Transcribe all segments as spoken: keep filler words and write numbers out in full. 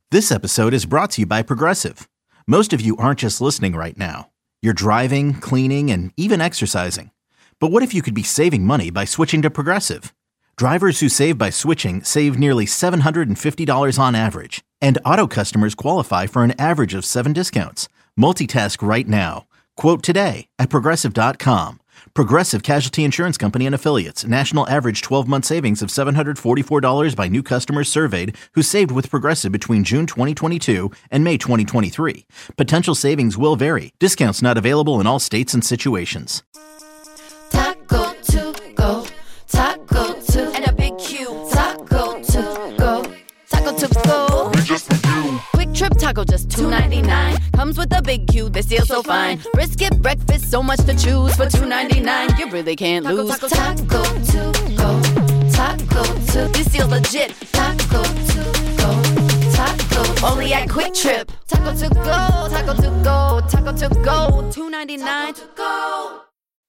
This episode is brought to you by Progressive. Most of you aren't just listening right now. You're driving, cleaning, and even exercising. But what if you could be saving money by switching to Progressive? Drivers who save by switching save nearly seven hundred fifty dollars on average. And auto customers qualify for an average of seven discounts. Multitask right now. Quote today at Progressive dot com. Progressive Casualty Insurance Company and Affiliates. National average twelve-month savings of seven hundred forty-four dollars by new customers surveyed who saved with Progressive between June twenty twenty-two and May twenty twenty-three. Potential savings will vary. Discounts not available in all states and situations. Taco to go, taco to, and a big Q. Taco to go, taco to go. Quick Trip Taco, just two ninety-nine. Comes with a big Q, they steal so fine. Brisket breakfast, so much to choose for two ninety-nine. You really can't lose. Taco, taco to go, taco to. This deal legit. Taco to go, taco. Only at Quick Trip. Taco to go, taco to go, taco to go. two ninety-nine. Taco to go.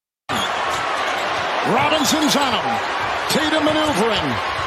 Robinson's on him. Tatum maneuvering.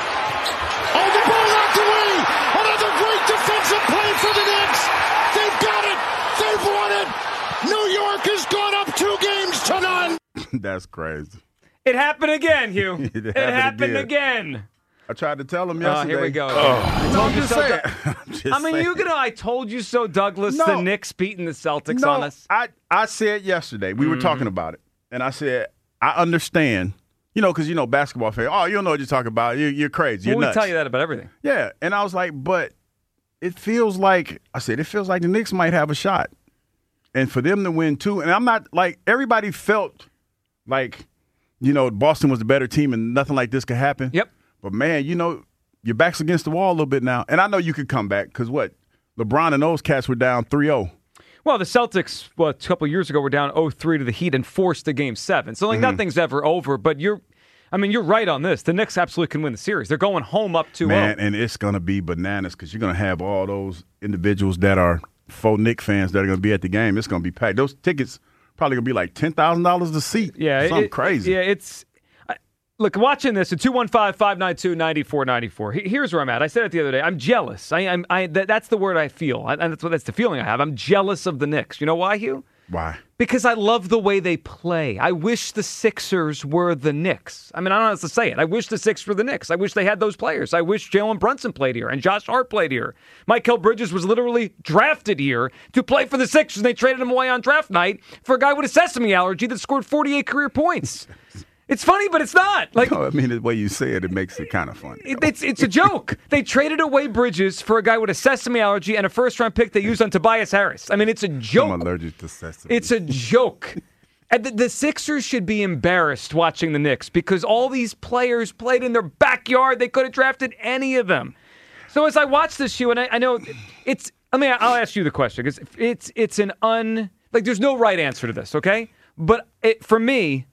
Oh, the ball knocked away. Another great defensive play for the Knicks. They've got it. They've won it. New York has gone up two games to none. That's crazy. It happened again, Hugh. it happened, it happened again. again. I tried to tell him Oh, yesterday. here we go. Oh. I No, told I'm you just so. saying. Du- I'm just I mean, saying. you could. I told you so, Douglas. No. The Knicks beating the Celtics no, on us. I, I said yesterday, we Mm-hmm. were talking about it, and I said, I understand, you know, because, you know, basketball fans, oh, you don't know what you're talking about. You're, you're crazy. You're well, we nuts. tell you that about everything. Yeah, and I was like, but it feels like, I said, it feels like the Knicks might have a shot. And for them to win, too, and I'm not, like, everybody felt like, you know, Boston was the better team and nothing like this could happen. Yep. But, man, you know, your back's against the wall a little bit now. And I know you could come back because, what, LeBron and those cats were down three oh. Well, the Celtics, well, a couple years ago, were down oh three to the Heat and forced a game seven. So, like, Mm-hmm. nothing's ever over. But you're, I mean, you're right on this. The Knicks absolutely can win the series. They're going home up two oh. Man, and it's going to be bananas because you're going to have all those individuals that are faux Knicks fans that are going to be at the game. It's going to be packed. Those tickets probably going to be like ten thousand dollars a seat. Yeah, Something it, crazy. Yeah, it's I, look watching this at two one five, five nine two, nine four nine four. Here's where I'm at. I said it the other day. I'm jealous. I, I'm. I. That, that's the word I feel, I, and that's what that's the feeling I have. I'm jealous of the Knicks. You know why, Hugh? Why? Because I love the way they play. I wish the Sixers were the Knicks. I mean, I don't know how to say it. I wish the Sixers were the Knicks. I wish they had those players. I wish Jalen Brunson played here and Josh Hart played here. Michael Bridges was literally drafted here to play for the Sixers, and they traded him away on draft night for a guy with a sesame allergy that scored forty-eight career points. It's funny, but it's not. Like, No, I mean, the way you say it, it makes it kind of funny. it, it's it's a joke. They traded away Bridges for a guy with a sesame allergy and a first-round pick they used on Tobias Harris. I mean, it's a joke. I'm allergic to sesame. It's a joke. And the, the Sixers should be embarrassed watching the Knicks because all these players played in their backyard. They could have drafted any of them. So as I watch this, Hugh, and I, I know it's. I mean, I'll ask you the question because it's it's an un like. There's no right answer to this, okay? But it, for me,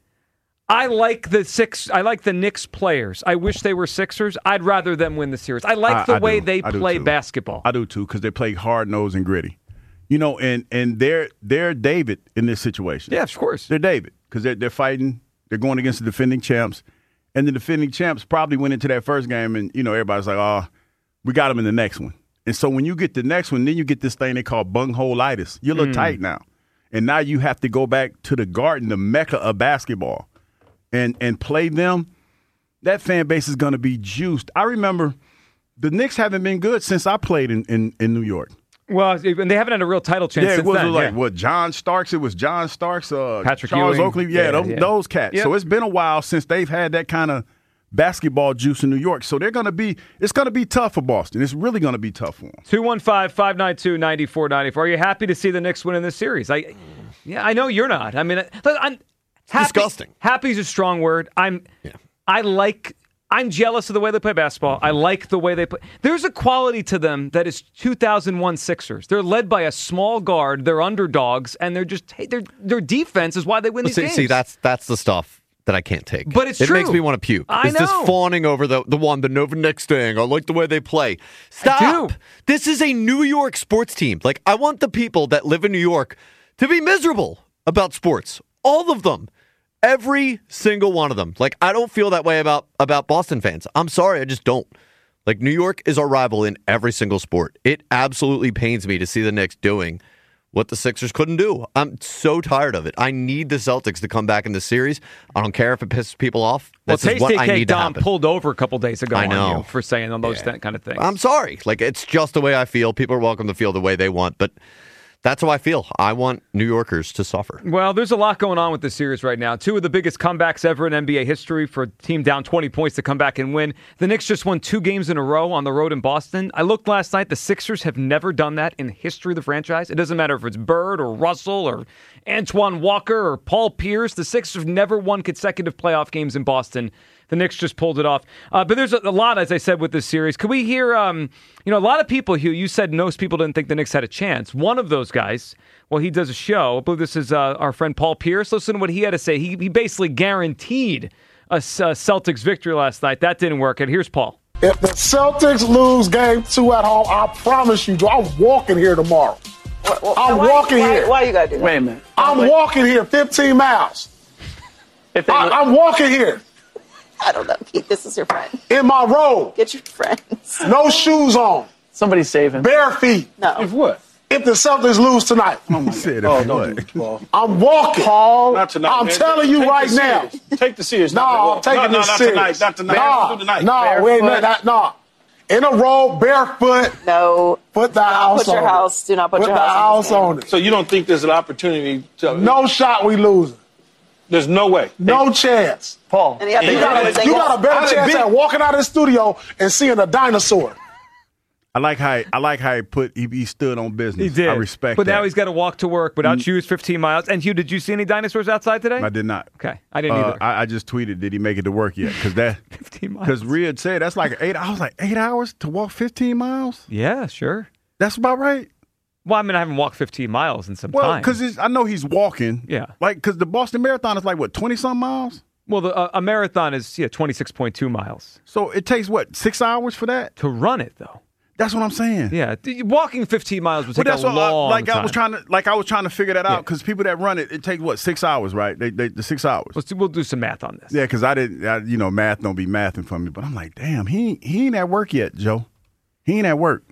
I like the six. I like the Knicks players. I wish they were Sixers. I'd rather them win the series. I like I- the I way do. they I do play too. basketball. I do too because they play hard nosed and gritty. You know, and and they're they're David in this situation. Yeah, of course. They're David because they're they're fighting. They're going against the defending champs, and the defending champs probably went into that first game, and you know everybody's like, oh, we got them in the next one. And so when you get the next one, then you get this thing they call bunghole-itis. You look Mm. tight now, and now you have to go back to the Garden, the mecca of basketball, and and play them. That fan base is going to be juiced. I remember the Knicks haven't been good since I played in, in, in New York. Well, and they haven't had a real title chance Yeah, since it was then. like yeah. what John Starks. It was John Starks, uh, Patrick Charles Ewing. Oakley. Yeah, Yeah, those, yeah. those cats. Yep. So it's been a while since they've had that kind of basketball juice in New York. So they're going to be. It's going to be tough for Boston. It's really going to be tough for them. two one five, five nine two, nine four nine four. Are you happy to see the Knicks win in this series? I, yeah, I know you're not. I mean, look, I'm happy. disgusting. Happy is a strong word. I'm. Yeah. I like. I'm jealous of the way they play basketball. I like the way they play. There's a quality to them that is two thousand one Sixers. They're led by a small guard. They're underdogs, and they're just hey, their their defense is why they win these see, games. see, that's that's the stuff that I can't take. But it's it true. makes me want to puke. I it's this know. fawning over the the one, the Nova Knicks thing. I like the way they play. Stop. do. This is a New York sports team. Like, I want the people that live in New York to be miserable about sports. All of them. Every single one of them. Like, I don't feel that way about, about Boston fans. I'm sorry, I just don't. Like, New York is our rival in every single sport. It absolutely pains me to see the Knicks doing what the Sixers couldn't do. I'm so tired of it. I need the Celtics to come back in the series. I don't care if it pisses people off. Well, This is what I Tasty need to Dom happen. pulled over a couple days ago I know. on you for saying on those Yeah. th- kind of things. I'm sorry. Like, it's just the way I feel. People are welcome to feel the way they want, but that's how I feel. I want New Yorkers to suffer. Well, there's a lot going on with this series right now. Two of the biggest comebacks ever in N B A history for a team down twenty points to come back and win. The Knicks just won two games in a row on the road in Boston. I looked last night. The Sixers have never done that in the history of the franchise. It doesn't matter if it's Bird or Russell or Antoine Walker or Paul Pierce. The Sixers have never won consecutive playoff games in Boston. The Knicks just pulled it off. Uh, but there's a, a lot, as I said, with this series. Could we hear, um, you know, a lot of people, Hugh, you said most people didn't think the Knicks had a chance. One of those guys, well, he does a show. I believe this is uh, our friend Paul Pierce. Listen to what he had to say. He, he basically guaranteed a, a Celtics victory last night. That didn't work. And here's Paul. If the Celtics lose game two at home, I promise you, I'm walking here tomorrow. Well, well, I'm why, walking why, here. Why you gotta do that? Wait a minute. I'm Wait. walking here fifteen miles. If they, I, I'm walking here I don't know, Keith. This is your friend. in my robe, Get your friends. no shoes on, somebody save him. bare feet. No. If what? If the Celtics lose tonight, He said, Oh, if don't what? do it, Paul. I'm walking. Paul, not tonight. I'm man. telling you Take right the now. serious. Take the serious. No, Not I'm taking no, this no, not serious. tonight. Not tonight. No, Don't do tonight. no, wait a minute. That, no. In a robe, barefoot, No. put the house Put your on house. it. Do not put, Put your the house, house in this on game. it. So you don't think there's an opportunity to? No shot we losing. There's no way. No chance. Paul. And you have to You go got, to a, the you got a How better did chance Big- at walking out of the studio and seeing a dinosaur. I like how he, I like how he put he, he stood on business. He did. I respect But that. now he's got to walk to work without shoes, fifteen miles. And Hugh, did you see any dinosaurs outside today? I did not. Okay. I didn't Uh, either. I, I just tweeted, did he make it to work yet? Because that fifteen miles. because Rhea said that's like eight. I was like eight hours to walk fifteen miles. Yeah, sure. That's about right. Well, I mean, I haven't walked fifteen miles in some Well, time. because I know he's walking. Yeah. Like because the Boston Marathon is like what twenty some miles. Well, the, uh, a marathon is yeah twenty-six point two miles. So it takes what six hours for that? To run it, though. That's what I'm saying. Yeah, th- walking fifteen miles would But take that's a what I, long like time. I was trying to like I was trying to figure that Yeah. out because people that run it, it takes what six hours, right? They, they the six hours. Let's do, we'll do some math on this. Yeah, because I didn't, I, you know, math don't be mathing for me. But I'm like, damn, he he ain't at work yet, Joe. He ain't at work.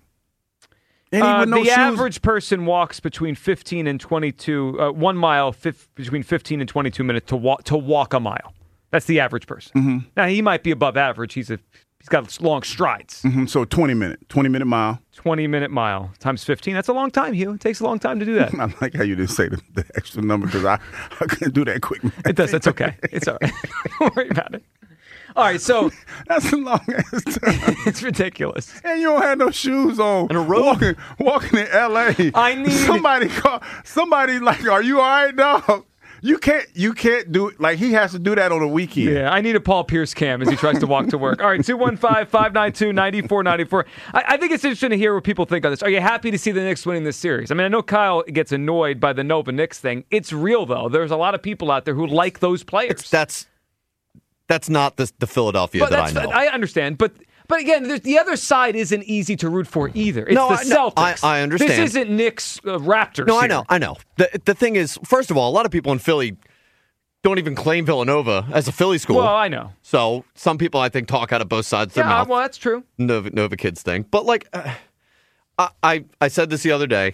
And he Uh, with no the shoes. average person walks between fifteen and twenty-two, uh, one mile, fif- between fifteen and twenty-two minutes to walk to walk a mile. That's the average person. Mm-hmm. Now he might be above average. He's a he's got long strides. Mhm, so twenty minute, twenty minute mile. twenty minute mile times fifteen. That's a long time, Hugh. It takes a long time to do that. I like how you didn't say the, the extra number because I, I couldn't do that quick. It does. That's okay. It's all right. Don't worry about it. All right, so That's a long ass time. it's ridiculous. And you don't have no shoes on. And a robe. Walking, walking in L A. I need- somebody call somebody like, are you all right, dog? You can't you can't do it like he has to do that on a weekend. Yeah, I need a Paul Pierce cam as he tries to walk to work. All right, two one five, five nine two, nine four nine four. I, I think it's interesting to hear what people think on this. Are you happy to see the Knicks winning this series? I mean, I know Kyle gets annoyed by the Nova Knicks thing. It's real, though. There's a lot of people out there who like those players. That's that's not the, the Philadelphia but that I that's, know. I understand, but but again, there's, the other side isn't easy to root for either. It's No, the I- no, Celtics. I- I understand. This isn't Knicks uh, Raptors. no, I here. know, I know. The the thing is, first of all, a lot of people in Philly don't even claim Villanova as a Philly school. Well, I know. So some people, I think, talk out of both sides of their Yeah, mouth. well, that's true. Nova, Nova kids thing. But like, uh, I, I I said this the other day.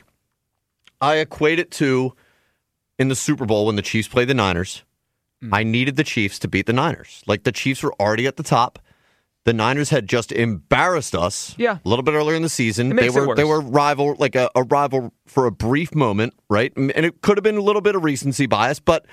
I equate it to in the Super Bowl when the Chiefs played the Niners. Mm. I needed the Chiefs to beat the Niners. Like the Chiefs were already at the top. The Niners had just embarrassed us. Yeah. A little bit earlier in the season. It makes they it were they worse. were rival like a, a rival for a brief moment, right? And it could have been a little bit of recency bias, but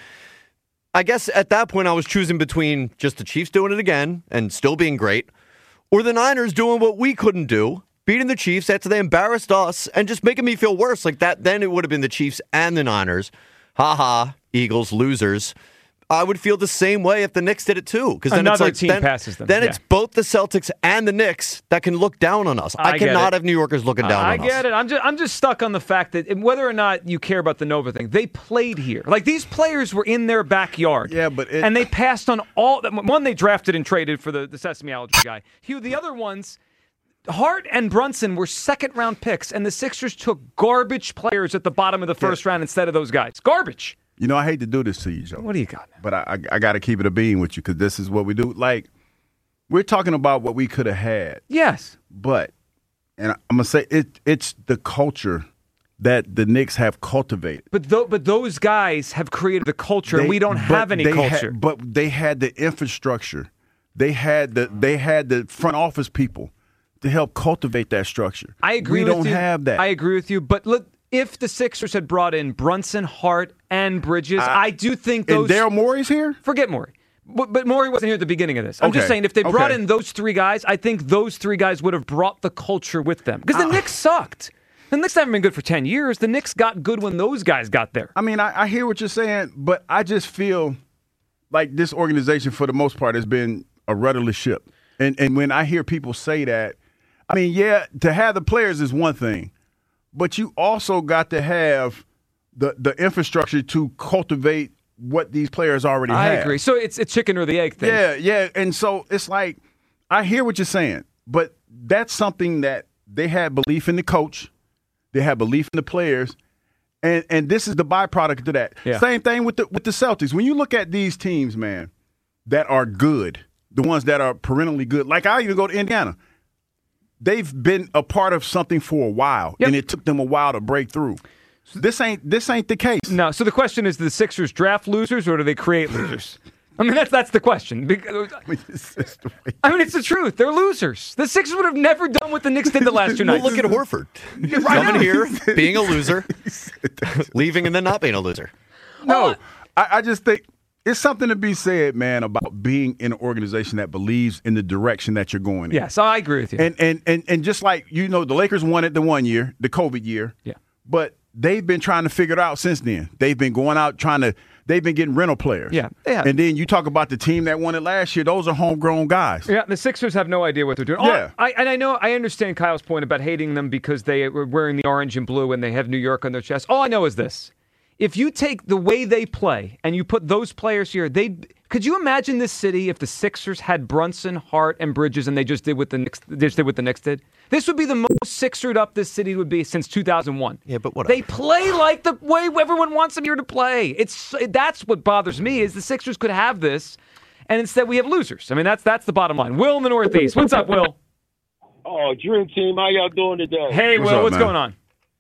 I guess at that point I was choosing between just the Chiefs doing it again and still being great, or the Niners doing what we couldn't do, beating the Chiefs after they embarrassed us and just making me feel worse. Like that, then it would have been the Chiefs and the Niners. Ha ha, Eagles, losers. I would feel the same way if the Knicks did it too. Because then Another it's like, team then, passes them, Then yeah. it's both the Celtics and the Knicks that can look down on us. I, I get cannot it. have New Yorkers looking down I on us. get it. I'm just I'm just stuck on the fact that whether or not you care about the Nova thing, they played here. Like these players were in their backyard. Yeah, but it- and they passed on all. One they drafted and traded for the, the Sesame Allergy guy. Hugh, the other ones, Hart and Brunson were second round picks, and the Sixers took garbage players at the bottom of the first round instead of those guys. Garbage. You know, I hate to do this to you, Joe. What do you got now? But I I, I got to keep it a bean with you because this is what we do. Like we're talking about what we could have had. Yes. But, and I'm going to say, it. it's the culture that the Knicks have cultivated. But th- but those guys have created the culture, They- and we don't but have any they culture. Had, but they had the infrastructure. They had the they had the front office people to help cultivate that structure. I agree We with don't you. have that. I agree with you. But look, if the Sixers had brought in Brunson, Hart, and Bridges, I, I do think and those. Daryl Morey's here? Forget Morey. But, but Morey wasn't here at the beginning of this. I'm just Okay. saying, if they brought Okay. in those three guys, I think those three guys would have brought the culture with them. Because the Uh, Knicks sucked. The Knicks haven't been good for ten years. The Knicks got good when those guys got there. I mean, I, I hear what you're saying, but I just feel like this organization, for the most part, has been a rudderless ship. And and when I hear people say that, I mean, yeah, to have the players is one thing, but you also got to have the the infrastructure to cultivate what these players already I have. agree. So it's a chicken or the egg thing. Yeah, yeah. And so it's like, I hear what you're saying, but that's something that they had belief in the coach. They had belief in the players. And and this is the byproduct of that. Yeah. Same thing with the with the Celtics. When you look at these teams, man, that are good, the ones that are perennially good, like I even go to Indiana. They've been a part of something for a while, Yep. and it took them a while to break through. This ain't this ain't the case. No. So the question is: do the Sixers draft losers or do they create losers? I mean, that's that's the question. Because, I mean, it's just the way- I mean, it's the truth. They're losers. The Sixers would have never done what the Knicks did the last two Well, nights. look at Horford. Coming here, being a loser, leaving and then not being a loser. No, I, I just think it's something to be said, man, about being in an organization that believes in the direction that you're going in. Yes, I agree with you. And and and and just like, you know, the Lakers won it the one year, the COVID year. Yeah. But they've been trying to figure it out since then. They've been going out trying to they've been getting rental players. Yeah, they have. And then you talk about the team that won it last year, those are homegrown guys. Yeah, the Sixers have no idea what they're doing. Oh, Yeah. I, and I know, I understand Kyle's point about hating them because they were wearing the orange and blue and they have New York on their chest. All I know is this. If you take the way they play and you put those players here, they could you imagine this city if the Sixers had Brunson, Hart, and Bridges and they just did what the Knicks, they just did what the Knicks did? This would be the most Sixered up this city would be since two thousand one. Yeah, but whatever. They play like the way everyone wants them here to play. It's that's what bothers me is the Sixers could have this, and instead we have losers. I mean, that's that's the bottom line. Will in the Northeast. What's up, Will? Oh, Dream Team, how y'all doing today? Hey, What's Will, up, what's man? going on?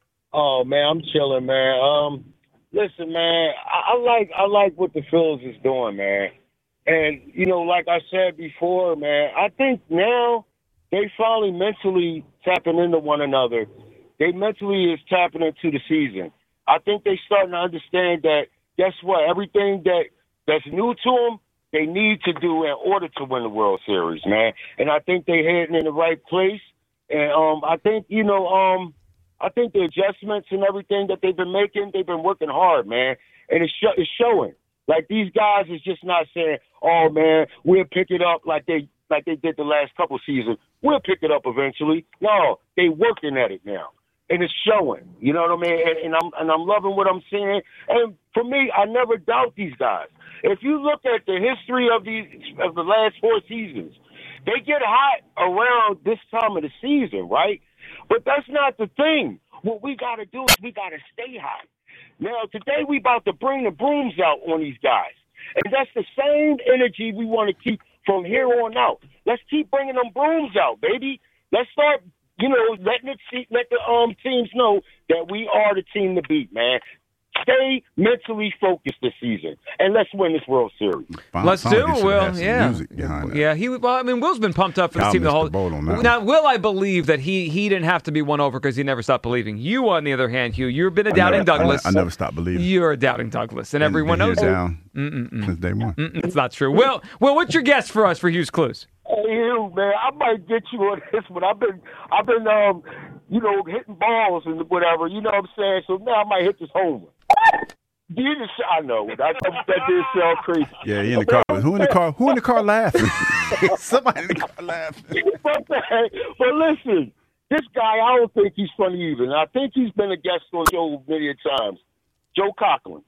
Oh man, I'm chilling, man. Um, listen, man, I, I like I like what the Phils is doing, man. And you know, like I said before, man, I think now they finally mentally tapping into one another. They mentally is tapping into the season. I think they starting to understand that. Guess what? Everything that that's new to them, they need to do in order to win the World Series, man. And I think they heading in the right place. And um, I think you know, um. I think the adjustments and everything that they've been making, they've been working hard, man. And it's, sh- it's showing. Like, these guys is just not saying, oh, man, we'll pick it up like they like they did the last couple seasons. We'll pick it up eventually. No, they working at it now. And it's showing. You know what I mean? And, and I'm and I'm loving what I'm seeing. And for me, I never doubt these guys. If you look at the history of these of the last four seasons, they get hot around this time of the season, right? But that's not the thing. What we got to do is we got to stay hot. Now, today we about to bring the brooms out on these guys. And that's the same energy we want to keep from here on out. Let's keep bringing them brooms out, baby. Let's start, you know, letting it see, let the um teams know that we are the team to beat, man. Stay mentally focused this season, and let's win this World Series. Let's Sound do like it, he should Will. have some Yeah, music behind that. yeah. He well, I mean, Will's been pumped up for this Kyle team the missed whole. the boat on that now, one. Will, I believe that he he didn't have to be won over because he never stopped believing. You, on the other hand, Hugh, you've been a I doubting never- I ne- Douglas. I never stopped believing. You're a doubting Douglas, and Been- everyone been knows here it. down since day one. Mm-mm, it's not true. Will, Will, what's your guess for us for Hugh's clues? Hey, you man, I might get you on this one. I've been, I've been, um, you know, hitting balls and whatever. You know what I'm saying? So now I might hit this home run. Do you just, I know that that did sound crazy. Yeah, he in the car. Who in the car? Who in the car laughing? Somebody in the car laughing. but, but listen, this guy, I don't think he's funny either. And I think he's been a guest on the show many a times. Joe Coughlin.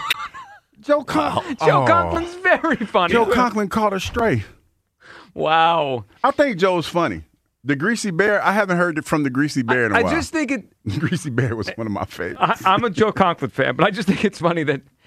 Joe Conklin. Joe Conklin's very funny. Joe Conklin caught a stray. Wow. I think Joe's funny. The Greasy Bear, I haven't heard it from the Greasy Bear in a I while. just think it. Greasy Bear was one of my favorites. I, I'm a Joe Conklin fan, but I just think it's funny that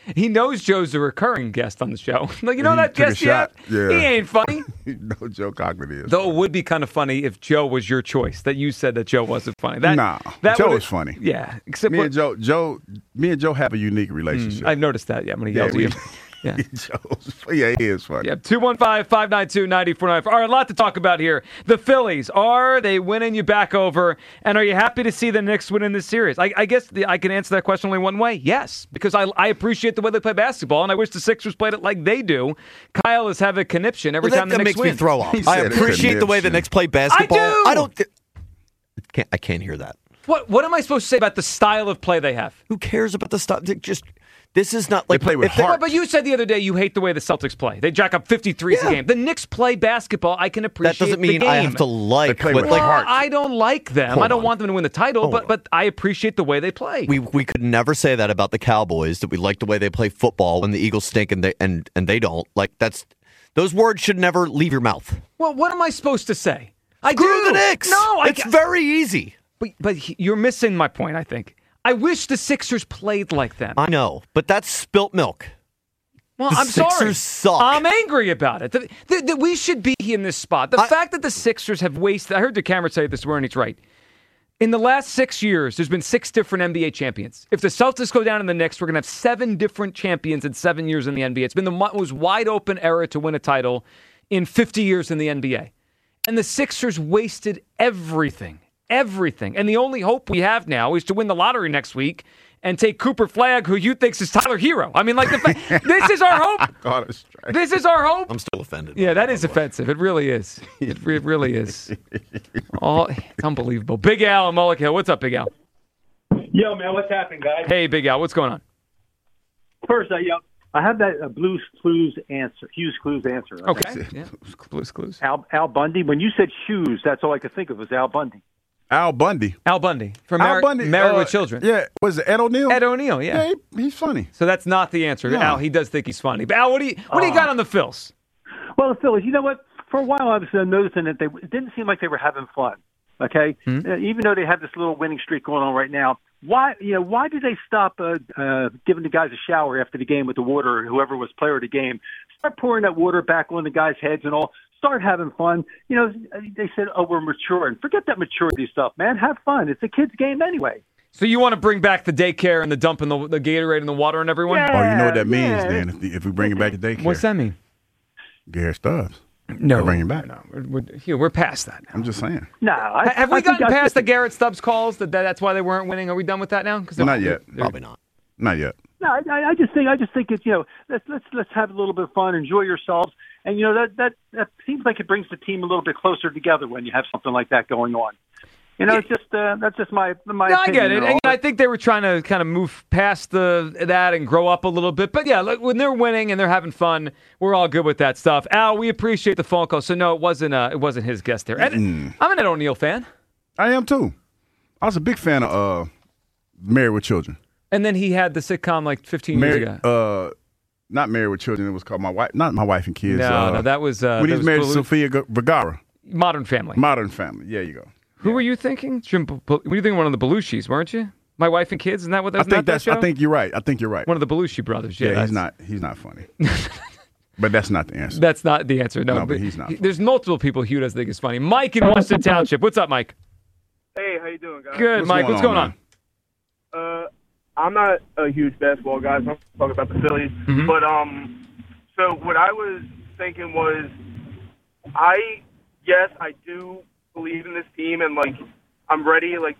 He knows Joe's a recurring guest on the show. Like, you know He that took a guest yet? shot. Yeah. He ain't funny. No, Joe Coughlin is. Though it would be kind of funny if Joe was your choice, that you said that Joe wasn't funny. That, nah, that Joe would've- is funny. Yeah. Except Me what- and Joe, Joe, me and Joe have a unique relationship. I've noticed that, yeah, when he Yeah, yells we- at you. Yeah. Joe's, yeah, he is funny. Yeah, two one five, five nine two, nine four nine four. All right, a lot to talk about here. The Phillies, are they winning you back over? And are you happy to see the Knicks win in this series? I, I guess the, I can answer that question only one way. Yes, because I, I appreciate the way they play basketball, and I wish the Sixers played it like they do. Kyle is having a conniption every Well, that, time the that Knicks makes win. me throw up. He I said a appreciate the way the conniption. Knicks play basketball. do! I don't. Th- can't, I can't hear that. What, what am I supposed to say about the style of play they have? Who cares about the stuff? Just this is not like play with if they- heart. But you said the other day you hate the way the Celtics play. They jack up fifty-threes Yeah. a game. The Knicks play basketball. I can appreciate That doesn't the mean game. I have to like play what with they Well, heart. I don't like them. Hold I don't on. want them to win the title, Hold but on. but I appreciate the way they play. We we could never say that about the Cowboys, that we like the way they play football when the Eagles stink and they and, and they don't. Like that's those words should never leave your mouth. Well, what am I supposed to say? I Screw do. the Knicks. No, I it's very easy. But but he- you're missing my point. I think. I wish the Sixers played like them. I know, but that's spilt milk. Well, the I'm sorry. Sixers suck. I'm angry about it. The, the, the, we should be in this spot. The I- fact that the Sixers have wasted. I heard DeCamera say this morning. He's right. In the last six years, there's been six different N B A champions. If the Celtics go down in the Knicks, we're going to have seven different champions in seven years in the N B A. It's been the most wide open era to win a title in fifty years in the N B A. And the Sixers wasted everything. Everything. And the only hope we have now is to win the lottery next week and take Cooper Flagg, who you think is Tyler Hero. I mean, like, the fa- this is our hope. God, it's straight. This is our hope. I'm still offended. Yeah, that is offensive. It really is. It, re- it really is. Oh, it's unbelievable. Big Al and Mulligan Hill. What's up, Big Al? Yo, man, what's happening, guys? Hey, Big Al. What's going on? First, I, you know, I have that uh, Blues Clues answer, Hughes Clues answer. Okay. Yeah. Clues, clues. Al, Al Bundy. When you said shoes, that's all I could think of was Al Bundy. Al Bundy. Al Bundy. From Al Mar- Bundy. Married uh, with Children. Yeah. Was it Ed O'Neill? Ed O'Neill, yeah. Yeah, he, he's funny. So that's not the answer. No. Al, he does think he's funny. But Al, what do you, what do you got on the Phils? Well, the Phillies, you know what? For a while, I was uh, noticing that they it didn't seem like they were having fun. Okay, Mm-hmm. uh, even though they have this little winning streak going on right now, why you know why did they stop uh, uh, giving the guys a shower after the game with the water, or whoever was player of the game? Start pouring that water back on the guys' heads and all. Start having fun. You know, they said, "Oh, we're maturing." Forget that maturity stuff, man. Have fun. It's a kid's game anyway. So you want to bring back the daycare and the dumping the, the Gatorade and the water on everyone? Yeah. Oh, you know what that means, yeah. then, if, the, if we bring it back to daycare. What's that mean? Garrett Stubbs. No. They'll bring him back. No, we're, we're, here, we're past that now. I'm just saying. No, I, Ha- Have we I think gotten I- past the Garrett Stubbs calls? That that- that's why they weren't winning? Are we done with that now? 'Cause Not yet. they're- Probably not. Not yet. No, I, I just think I just think it's you know let's let's let's have a little bit of fun, enjoy yourselves, and you know that that that seems like it brings the team a little bit closer together when you have something like that going on. You know, it's just uh, that's just my my. No, I opinion, get it. you know. And, I think they were trying to kind of move past the that and grow up a little bit. But yeah, look, when they're winning and they're having fun, we're all good with that stuff. Al, we appreciate the phone call. So no, it wasn't. Uh, it wasn't his guest there. Ed, Mm. I'm an Ed O'Neill fan, I am too. I was a big fan of uh, Married with Children. and then he had the sitcom like fifteen Married, years ago. uh, not Married with Children. It was called My Wife. Not My Wife and Kids. no, uh, no, that was uh, when that he's was married to Belu- Sofia G- Vergara. Modern Family. Modern Family. Yeah, you go. Who were you thinking? Jim, Be- Be- were you thinking one of the Belushis, weren't you? My Wife and Kids. Isn't that what that I was? think that's. I think you're right. I think you're right. one of the Belushi brothers. Yeah, yeah, that's, he's not. He's not funny. But that's not the answer. That's not the answer. No, No, but he's not he- funny. there's multiple people Hugh doesn't think is funny. Mike in Washington Township. What's up, Mike? Hey, how you doing, guys? Good, What's Mike. going What's going on, on? Uh, I'm not a huge basketball guy. So I'm talking about the Phillies. Mhm. But um, so what I was thinking was, I yes, I do believe in this team, and like I'm ready. Like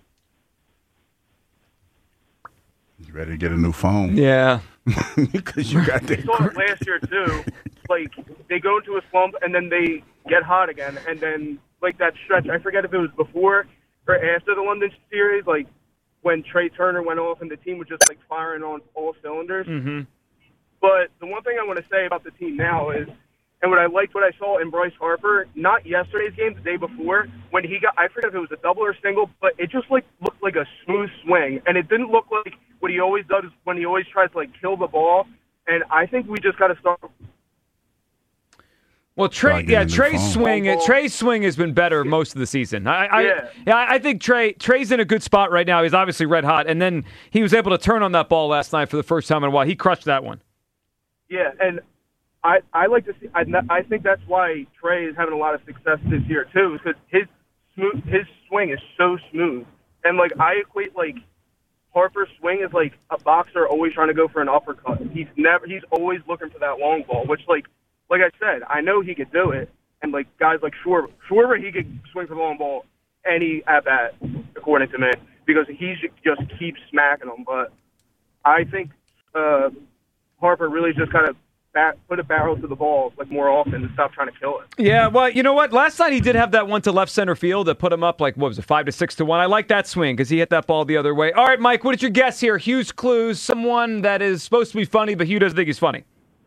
You ready to get a new phone? Yeah. Because you got we that. saw it last year too. Like they go into a slump and then they get hot again, and then like that stretch. I forget if it was before or after the London series, like when Trey Turner went off and the team was just like firing on all cylinders. Mm-hmm. But the one thing I want to say about the team now is, and what I liked what I saw in Bryce Harper, not yesterday's game, the day before, when he got, I forget if it was a double or single, but it just like looked like a smooth swing, and it didn't look like what he always does when he always tries to like kill the ball. And I think we just got to start. Well, Trey, Start yeah, getting the Trey's phone. swing, Trey's swing has been better most of the season. I, I, Yeah. yeah, I think Trey, Trey's in a good spot right now. He's obviously red hot, and then he was able to turn on that ball last night for the first time in a while. He crushed that one. Yeah, and I I like to see. I, I think that's why Trey is having a lot of success this year too, because his smooth his swing is so smooth, and like I equate like Harper's swing is like a boxer always trying to go for an uppercut. He's never he's always looking for that long ball, which like like I said, I know he could do it, and like guys like Schwarber, Schwarber he could swing for the long ball any at bat according to me because he just keeps smacking them. But I think uh, Harper really just kind of Bat, put a barrel to the ball like more often and stop trying to kill it. Yeah, well, you know what? Last night he did have that one to left center field that put him up like, what was it, five to six to one. I like that swing because he hit that ball the other way. All right, Mike, what is your guess here? Hugh's clues, someone that is supposed to be funny, but Hugh doesn't think he's funny.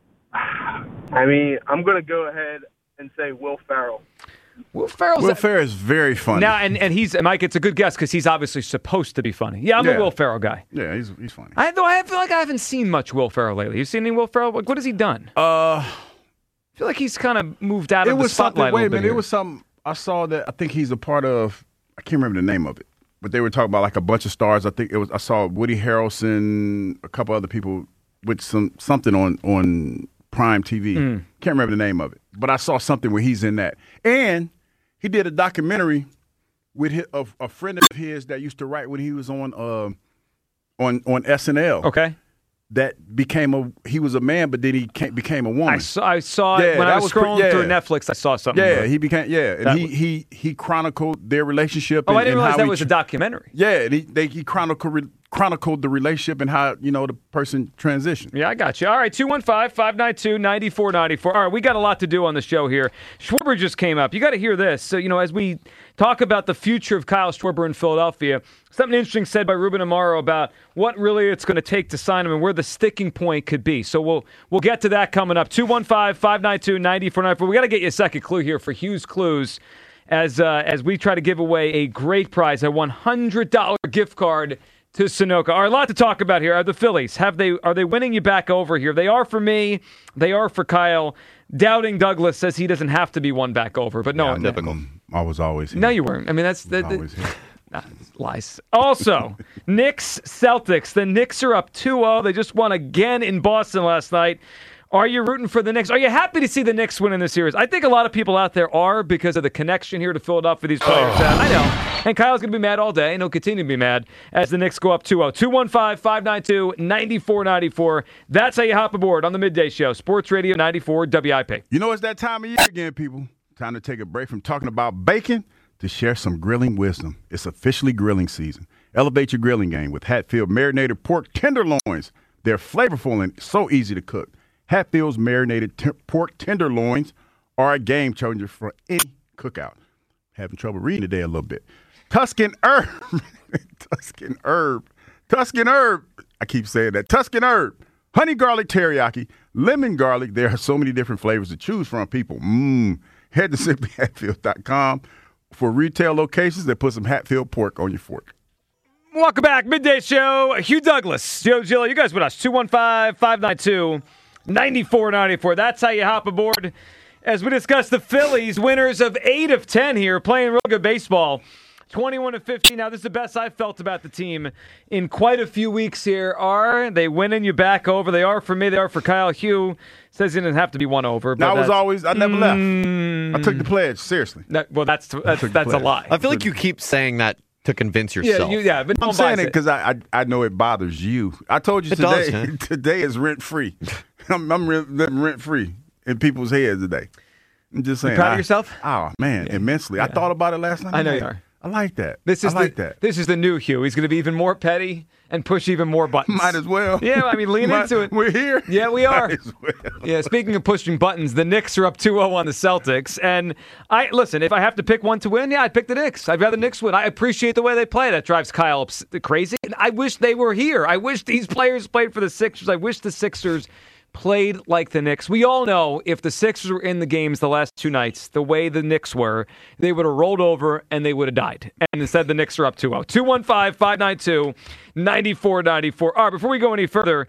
I mean, I'm going to go ahead and say Will Ferrell. Will Ferrell's Will Ferrell is very funny. Now, and, and he's, Mike, it's a good guess because he's obviously supposed to be funny. Yeah, I'm Yeah. a Will Ferrell guy. Yeah, he's he's funny. I, though I feel like I haven't seen much Will Ferrell lately. You seen any Will Ferrell? Like, what has he done? Uh, I feel like he's kind of moved out it of the was something. spotlight a Wait a little bit minute, it here. was something I saw that I think he's a part of. I can't remember the name of it, but they were talking about like a bunch of stars. I think it was. I saw Woody Harrelson, a couple other people with some something on on Prime T V. Mm. Can't remember the name of it, but I saw something where he's in that, and he did a documentary with his, a, a friend of his that used to write when he was on uh, on on S N L. Okay. That became a he was a man, but then he came, became a woman. I saw, I saw Yeah, it when that I was was pre- scrolling yeah. through Netflix. I saw something. Yeah, about it. he became yeah, and That he, was- he he chronicled their relationship. Oh, and, I didn't and realize how that he was a tr- documentary. Yeah, and he they, he chronicled chronicled the relationship and how you know the person transitioned. Yeah, I got you. All right, two one five, five nine two, nine four nine four. All right, we got a lot to do on the show here. Schwarber just came up. You got to hear this. So, you know, as we talk about the future of Kyle Schwarber in Philadelphia, something interesting said by Ruben Amaro about what really it's going to take to sign him and where the sticking point could be. So we'll we'll get to that coming up. two one five, five nine two, nine four nine four. We got to get you a second clue here for Hugh's Clues as uh, as we try to give away a great prize, a one hundred dollars gift card to Sunoco. All right, a lot to talk about here. Are the Phillies, have they are they winning you back over here? They are for me. They are for Kyle. Doubting Douglas says he doesn't have to be won back over, but no, Yeah, typical. I was always here. no, you weren't. I mean, that's the, the always here. nah, lies. Also, Knicks Celtics. The Knicks are up two oh. They just won again in Boston last night. Are you rooting for the Knicks? Are you happy to see the Knicks win in this series? I think a lot of people out there are because of the connection here to Philadelphia these players have. I know. And Kyle's going to be mad all day, and he'll continue to be mad as the Knicks go up two oh. two one five, five nine two, nine four nine four. That's how you hop aboard on the Midday Show. Sports Radio ninety-four W I P. You know it's that time of year again, people. Time to take a break from talking about bacon to share some grilling wisdom. It's officially grilling season. Elevate your grilling game with Hatfield marinated pork tenderloins. They're flavorful and so easy to cook. Hatfield's marinated t- pork tenderloins are a game changer for any cookout. Having trouble reading today a little bit. Tuscan herb. Tuscan herb. Tuscan herb. I keep saying that. Tuscan herb. Honey garlic teriyaki. Lemon garlic. There are so many different flavors to choose from, people. Mmm. Head to simply hatfield dot com for retail locations that put some Hatfield pork on your fork. Welcome back. Midday Show. Hugh Douglas. Joe Gillo, you guys with us. two one five, five nine two, nine four nine four. That's how you hop aboard as we discuss the Phillies, winners of eight of ten here, playing real good baseball. twenty-one to fifteen. Now, this is the best I've felt about the team in quite a few weeks here. Are they winning you back over? They are for me. They are for Kyle. Hugh says he didn't have to be won over. But I was that's- always, I never Mm, left. I took the pledge, seriously. that- well, that's that's, took the that's a pledge. lie. I feel like you keep saying that to convince yeah, yourself. you, yeah, but no I'm one saying buys it because I, I I know it bothers you. I told you It does, today, huh? today is rent free. I'm, I'm re- living rent free in people's heads today. I'm just saying. proud of I- yourself? Oh, man, immensely. I thought about it last night. I know I'm you like, are. I like that. This is I like the, that. This is the new Hugh. He's going to be even more petty and push even more buttons. Might as well. Yeah, I mean, lean Might- into it. We're here. Yeah, we are. Might as well. Yeah, speaking of pushing buttons, the Knicks are up two oh on the Celtics. And I listen, if I have to pick one to win, yeah, I'd pick the Knicks. I'd rather Knicks win. I appreciate the way they play. That drives Kyle ups- crazy. And I wish they were here. I wish these players played for the Sixers. I wish the Sixers played like the Knicks. We all know if the Sixers were in the games the last two nights, the way the Knicks were, they would have rolled over and they would have died. And instead, the Knicks are up two oh. two one five, five nine two, nine four nine four. All right, before we go any further,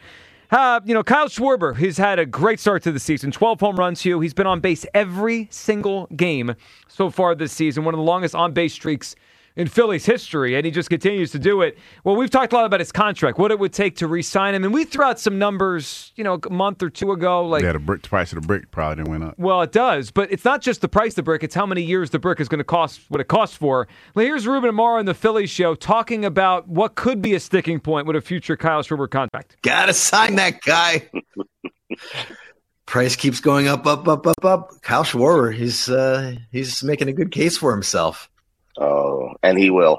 Uh, you know, Kyle Schwarber, he's had a great start to the season. twelve home runs, Hugh. He's been on base every single game so far this season. One of the longest on-base streaks in Phillies history, and he just continues to do it. Well, we've talked a lot about his contract, what it would take to re-sign him, and we threw out some numbers, you know, a month or two ago. Like, yeah, the brick the price of the brick probably didn't went up. Well, it does, but it's not just the price of the brick; it's how many years the brick is going to cost, what it costs for. Well, here's Ruben Amaro on the Phillies show talking about what could be a sticking point with a future Kyle Schwarber contract. Gotta sign that guy. Price keeps going up, up, up, up, up. Kyle Schwarber, he's uh, he's making a good case for himself. Oh, and he will.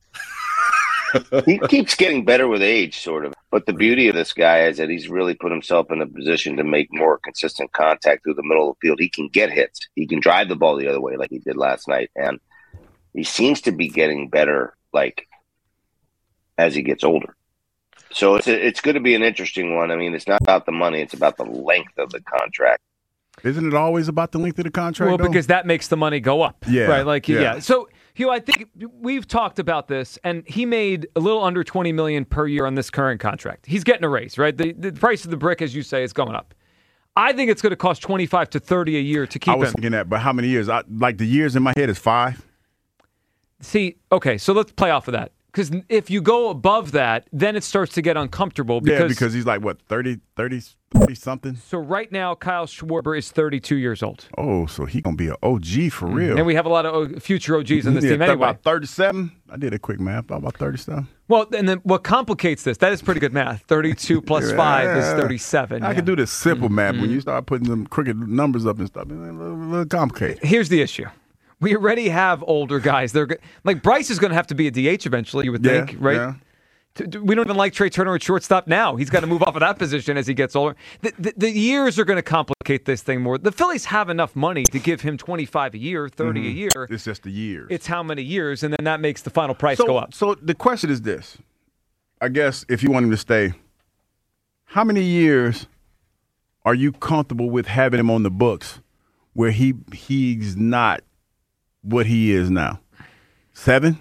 He keeps getting better with age, sort of. But the beauty of this guy is that he's really put himself in a position to make more consistent contact through the middle of the field. He can get hits. He can drive the ball the other way like he did last night. And he seems to be getting better, like, as he gets older. So it's a, it's going to be an interesting one. I mean, it's not about the money. It's about the length of the contract. Isn't it always about the length of the contract? Well, though? because that makes the money go up. Yeah. Right. Like, yeah. yeah. So, Hugh, I think we've talked about this, and he made a little under twenty million dollars per year on this current contract. He's getting a raise, right? The, the price of the brick, as you say, is going up. I think it's going to cost twenty-five to thirty a year to keep him. I was him. thinking that, but how many years? I, like the years in my head is five. See, okay, so let's play off of that. Because if you go above that, then it starts to get uncomfortable. Because, yeah, because he's like, what, thirty, thirty, thirty something? So right now, Kyle Schwarber is thirty-two years old. Oh, so he going to be an O G for real. And we have a lot of future O Gs on this yeah, team anyway. About thirty-seven? I did a quick math. About thirty-seven. Well, and then what complicates this, that is pretty good math. thirty-two plus yeah, five is thirty-seven. I yeah. can do this simple mm-hmm. math. When you start putting them crooked numbers up and stuff, it's a little, a little complicated. Here's the issue. We already have older guys. They're like Bryce is going to have to be a D H eventually, you would yeah, think, right? Yeah. We don't even like Trey Turner at shortstop now. He's got to move off of that position as he gets older. The, the, the years are going to complicate this thing more. The Phillies have enough money to give him twenty-five a year, thirty mm-hmm. a year. It's just the years. It's how many years, and then that makes the final price so, go up. So the question is this. I guess if you want him to stay, how many years are you comfortable with having him on the books where he he's not what he is now? Seven?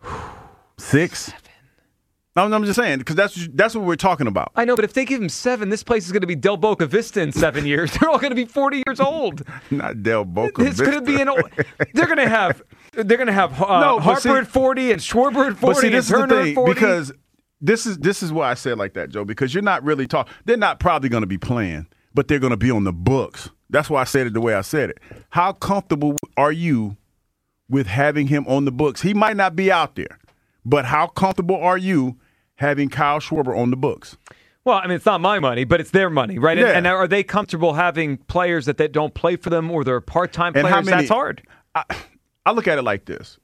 Six? Seven. No, no, I'm just saying, because that's that's what we're talking about. I know, but if they give him seven, this place is going to be Del Boca Vista in seven years. They're all going to be forty years old. Not Del Boca it's Vista. It's going to be an old. They're going to have. They're going to have uh, no, Harper see, at forty and Schwarber at forty but see, this and Turner is the thing, at forty. Because this is this is why I said like that, Joe. Because you're not really talking. They're not probably going to be playing, but they're going to be on the books. That's why I said it the way I said it. How comfortable are you with having him on the books? He might not be out there, but how comfortable are you having Kyle Schwarber on the books? Well, I mean, it's not my money, but it's their money, right? Yeah. And, and are they comfortable having players that, that don't play for them or they're part-time players? How many, That's hard. I, I look at it like this.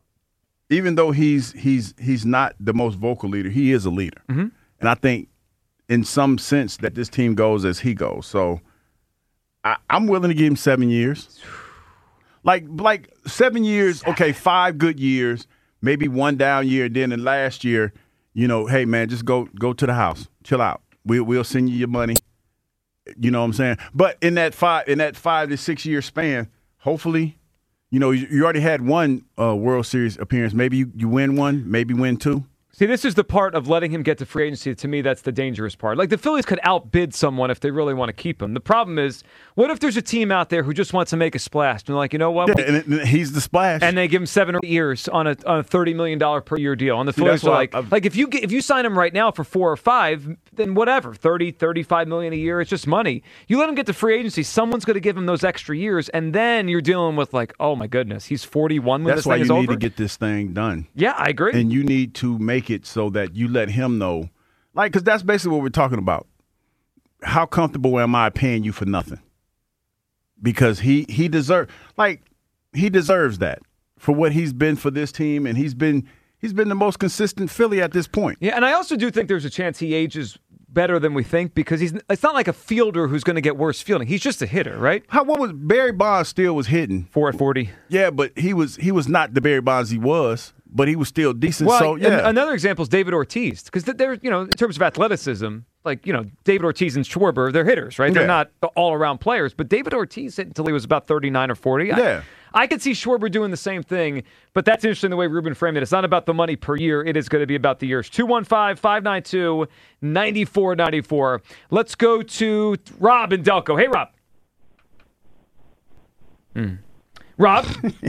Even though he's he's he's not the most vocal leader, he is a leader. Mm-hmm. And I think in some sense that this team goes as he goes. So I, I'm willing to give him seven years. Like like seven years, seven. Okay, five good years, maybe one down year, then the last year, you know, hey, man, just go go to the house. Chill out. We, we'll send you your money. You know what I'm saying? But in that five in that five to six year span, hopefully, you know, you, you already had one uh, World Series appearance. Maybe you, you win one, maybe win two. See, this is the part of letting him get to free agency. To me, that's the dangerous part. Like, the Phillies could outbid someone if they really want to keep him. The problem is, what if there's a team out there who just wants to make a splash? And they're like, you know what? Yeah, and it, he's the splash. And they give him seven or eight years on a on a thirty million dollars per year deal. And the Phillies are like, I've, like if you get, if you sign him right now for four or five, then whatever, thirty, thirty-five million a year, it's just money. You let him get to free agency, someone's going to give him those extra years, and then you're dealing with like, oh my goodness, he's forty-one when That's this why thing is you over. need to get this thing done. Yeah, I agree. And you need to make it so that you let him know, like, because that's basically what we're talking about. How comfortable am I paying you for nothing? Because he he deserves, like, he deserves that for what he's been for this team, and he's been he's been the most consistent Philly at this point. Yeah, and I also do think there's a chance he ages better than we think, because he's it's not like a fielder who's going to get worse fielding. He's just a hitter, right? How what was Barry Bonds still was hitting four at forty? Yeah, but he was he was not the Barry Bonds he was. But he was still decent. Well, so yeah. Another example is David Ortiz, because they're, you know, in terms of athleticism, like, you know, David Ortiz and Schwarber, they're hitters, right? They're yeah. not all around players. But David Ortiz hit until he was about thirty-nine or forty. Yeah. I could see Schwarber doing the same thing, but that's interesting the way Ruben framed it. It's not about the money per year. It is going to be about the years. two one five, five nine two, nine four nine four. Let's go to Rob in Delco. Hey, Rob. Hmm. Rob.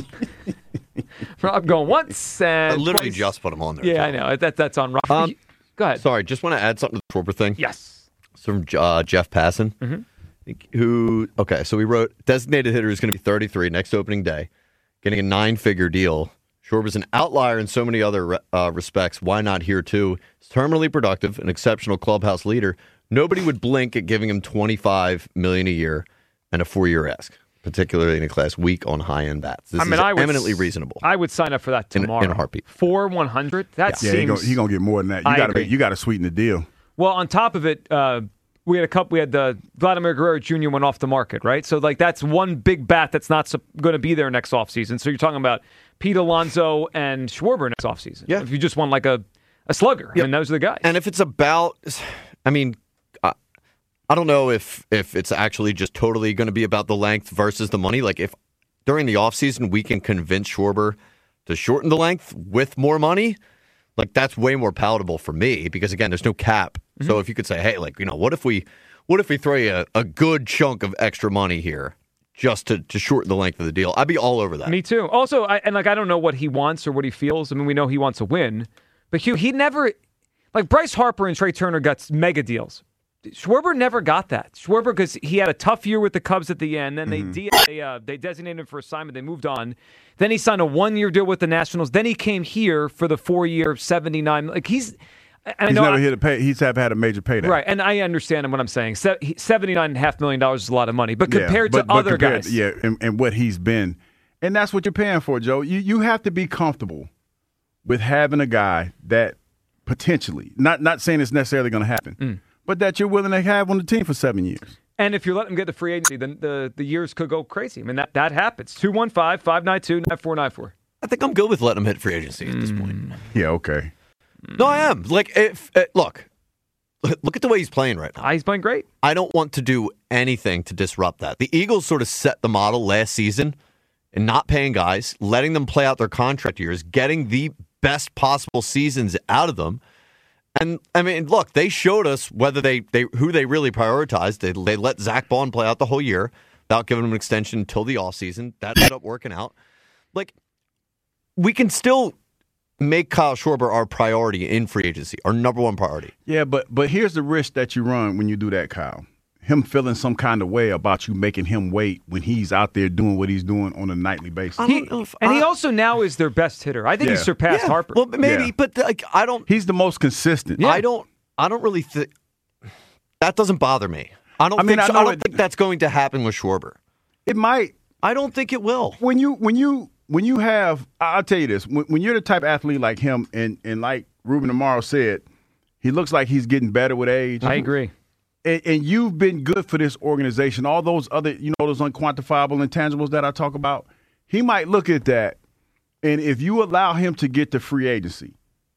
Rob going once and I literally twice. just put him on there. Yeah, I know. That, that's on Rob. Um, Go ahead. Sorry, just want to add something to the Schwarber thing. Yes. It's from uh, Jeff Passan, mm-hmm. who, okay, so we wrote, designated hitter is going to be thirty-three next opening day, getting a nine-figure deal. Schwarber's an outlier in so many other uh, respects. Why not here, too? He's terminally productive, an exceptional clubhouse leader. Nobody would blink at giving him twenty-five million dollars a year and a four-year ask, particularly in a class weak on high-end bats. This I mean, is I would, eminently reasonable. I would sign up for that tomorrow. In, in a heartbeat. For one hundred? That yeah, seems... he's gonna, he gonna get more than that. You I gotta agree. you gotta sweeten the deal. Well, on top of it, uh, we had a couple. We had the Vladimir Guerrero Junior went off the market, right? So, like, that's one big bat that's not so, going to be there next offseason. So you're talking about Pete Alonso and Schwarber next offseason. Yeah. If you just want, like, a, a slugger. Yep. I mean, those are the guys. And if it's about, I mean, I, I don't know if, if it's actually just totally going to be about the length versus the money. Like, if during the offseason we can convince Schwarber to shorten the length with more money, like, that's way more palatable for me because, again, there's no cap. Mm-hmm. So if you could say, hey, like, you know, what if we what if we throw you a, a good chunk of extra money here just to, to shorten the length of the deal? I'd be all over that. Me too. Also, I, and, like, I don't know what he wants or what he feels. I mean, we know he wants a win. But, Hugh, he never, like, Bryce Harper and Trey Turner got mega deals. Schwarber never got that. Schwarber, because he had a tough year with the Cubs at the end. Then mm-hmm. they de- they, uh, they designated him for assignment. They moved on. Then he signed a one-year deal with the Nationals. Then he came here for the four-year seventy-nine. Like he's, I he's know never I, hit a pay. He's never had a major payday. Right, and I understand what I'm saying. Se- seventy-nine and a half million dollars is a lot of money, but compared yeah, but, to but other compared, guys, yeah, and, and what he's been, and that's what you're paying for, Joe. You you have to be comfortable with having a guy that potentially, not not saying it's necessarily going to happen, mm. but that you're willing to have on the team for seven years. And if you let him get the free agency, then the, the years could go crazy. I mean, that, that happens. two one five, five nine two, nine four nine four. I think I'm good with letting him hit free agency at this point. Yeah, okay. No, I am. Like, if uh, look, look at the way he's playing right now. He's playing great. I don't want to do anything to disrupt that. The Eagles sort of set the model last season in not paying guys, letting them play out their contract years, getting the best possible seasons out of them. And, I mean, look, they showed us whether they, they who they really prioritized. They, they let Zach Bond play out the whole year without giving him an extension until the offseason. That ended up working out. Like, we can still make Kyle Schwarber our priority in free agency, our number one priority. Yeah, but but here's the risk that you run when you do that, Kyle. Him feeling some kind of way about you making him wait when he's out there doing what he's doing on a nightly basis. He, and I, he also now is their best hitter. I think yeah. he surpassed yeah, Harper. Well, maybe, yeah. but like I don't. He's the most consistent. Yeah. I don't. I don't really think that doesn't bother me. I don't. I mean, think so. I, I don't it, think that's going to happen with Schwarber. It might. I don't think it will. When you when you when you have, I'll tell you this: when, when you're the type of athlete like him, and and like Ruben Amaro said, he looks like he's getting better with age. I agree. And, and you've been good for this organization. All those other, you know, those unquantifiable intangibles that I talk about, he might look at that, and if you allow him to get to free agency,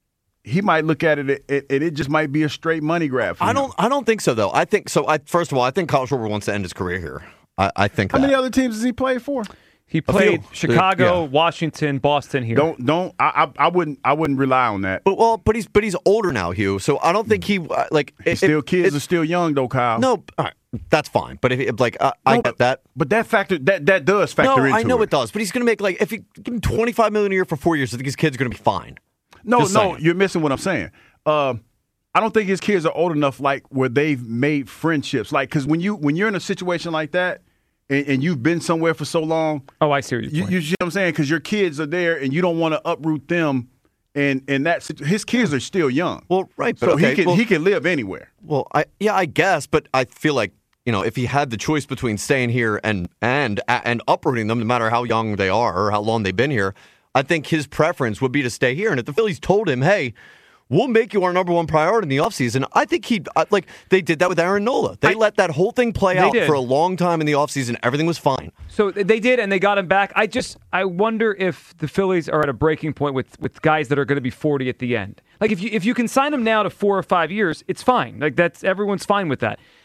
he might look at it, and it just might be a straight money grab for I him. don't. I don't think so, though. I think so. I first of all, I think Kyle Schwarber wants to end his career here. I, I think. How that. many other teams has he played for? He played Chicago, yeah. Washington, Boston here. Don't don't I, I I wouldn't I wouldn't rely on that. But well, but he's but he's older now, Hugh. So I don't think he uh, like. He's it, still it, kids it, are still young though, Kyle. No, all right, that's fine. But if it, like uh, no, I get that. But that factor that that does factor no, into it. I know it. it does. But he's going to make like if you give him twenty-five million a year for four years, I think his kid's going to be fine. No, Just no, saying. you're missing what I'm saying. Uh, I don't think his kids are old enough like where they've made friendships. Like because when you when you're in a situation like that. And, and you've been somewhere for so long. Oh, I see what you're you, you see what I'm saying? Because your kids are there, and you don't want to uproot them. And and that his kids are still young. Well, right, but so okay, he can well, he can live anywhere. Well, I yeah, I guess, but I feel like you know if he had the choice between staying here and and and uprooting them, no matter how young they are or how long they've been here, I think his preference would be to stay here. And if the Phillies told him, hey, we'll make you our number one priority in the offseason, I think he'd, like, they did that with Aaron Nola. They I, let that whole thing play out did. for a long time in the offseason. Everything was fine. So they did, and they got him back. I just, I wonder if the Phillies are at a breaking point with, with guys that are going to be forty at the end. Like, if you if you can sign them now to four or five years, it's fine. Like, that's, everyone's fine with that.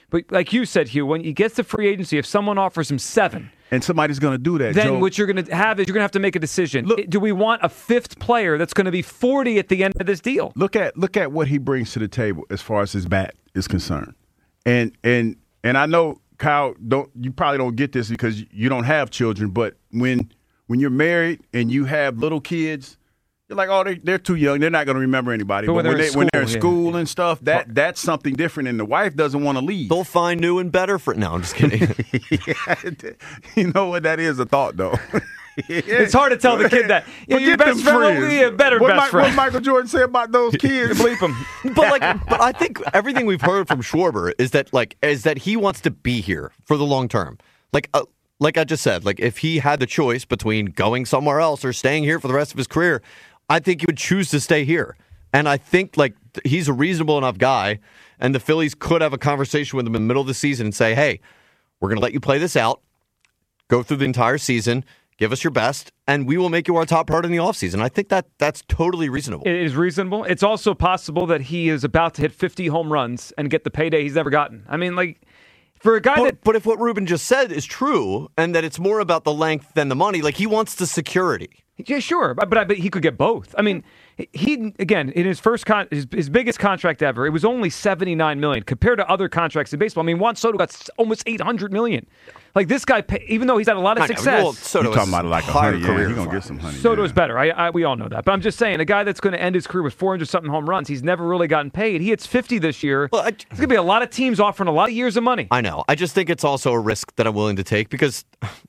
But like you said, Hugh, when he gets to free agency, if someone offers him seven, and somebody's going to do that, then Joe, what you're going to have is you're going to have to make a decision. Look, do we want a fifth player that's going to be forty at the end of this deal? Look at look at what he brings to the table as far as his bat is concerned. And and and I know, Kyle, don't you probably don't get this because you don't have children, but when when you're married and you have little kids, you're like, oh, they, they're too young. They're not going to remember anybody. But But, when when, they're they, in when they're in school, school yeah. and stuff, that that's something different, and the wife doesn't want to leave. They'll find new and better for. No, I'm just kidding. Yeah, you know what? That is a thought, though. It's hard to tell the kid that. Yeah, your Forget best them friend will friends. be a better what best Mi- friend. What Michael Jordan said about those kids? Bleep him. But like, but I think everything we've heard from Schwarber is that like is that he wants to be here for the long term. Like, uh, like I just said, like if he had the choice between going somewhere else or staying here for the rest of his career, I think he would choose to stay here. And I think like th- he's a reasonable enough guy, and the Phillies could have a conversation with him in the middle of the season and say, "Hey, we're going to let you play this out, go through the entire season." Give us your best, and we will make you our top priority in the offseason. I think that that's totally reasonable. It is reasonable. It's also possible that he is about to hit fifty home runs and get the payday he's never gotten. I mean, like, for a guy but, that... But if what Ruben just said is true, and that it's more about the length than the money, like, he wants the security. Yeah, sure, but, but I bet he could get both. I mean, he again in his first con- his, his biggest contract ever, it was only seventy-nine million dollars compared to other contracts in baseball. I mean, Juan Soto got s- almost eight hundred million dollars. Like this guy, pay, even though he's had a lot of I know, success, well, Soto You're talking is about like a higher honey. career Yeah, he's gonna for get some honey. Soto's yeah. better. I, I we all know that. But I'm just saying, a guy that's going to end his career with four hundred something home runs, he's never really gotten paid. He hits fifty this year. Well, I, There's going to be a lot of teams offering a lot of years of money. I know. I just think it's also a risk that I'm willing to take because